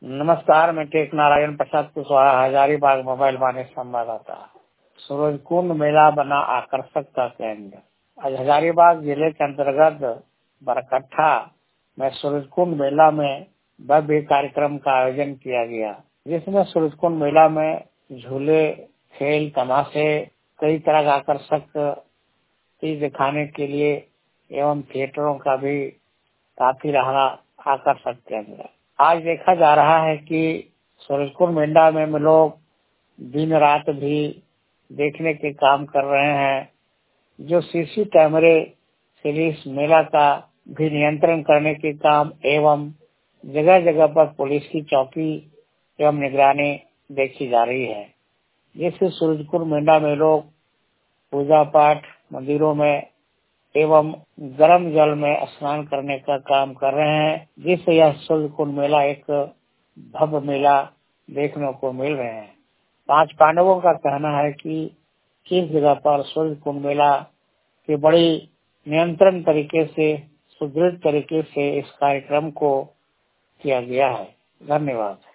नमस्कार, मैं टेक नारायण प्रसाद कुशवाहा, हजारीबाग मोबाइल वाणी संवाददाता। सूरजकुंड मेला बना आकर्षक का केंद्र। आज हजारीबाग जिले के अंतर्गत बरकट्ठा में सूरजकुंड मेला में भव्य कार्यक्रम का आयोजन किया गया, जिसमें सूरजकुंड मेला में झूले, खेल, तमाशे, कई तरह का आकर्षक चीज दिखाने के लिए एवं थिएटरों का भी काफी रहा आकर्षक केंद्र। आज देखा जा रहा है कि सूरजकुंड मेला में लोग दिन रात भी देखने के काम कर रहे हैं। जो सीसी कैमरे से इस मेला का भी नियंत्रण करने के काम एवं जगह जगह पर पुलिस की चौकी एवं निगरानी देखी जा रही है, जिससे सूरजकुंड मेला में लोग पूजा पाठ मंदिरों में एवं गर्म जल में स्नान करने का काम कर रहे हैं, जिससे यह सूरजकुंड मेला एक भव्य मेला देखने को मिल रहे हैं। 5 पांडवों का कहना है कि किस जगह पर सूरजकुंड मेला के बड़ी नियंत्रण तरीके से, सुदृढ़ तरीके से इस कार्यक्रम को किया गया है। धन्यवाद।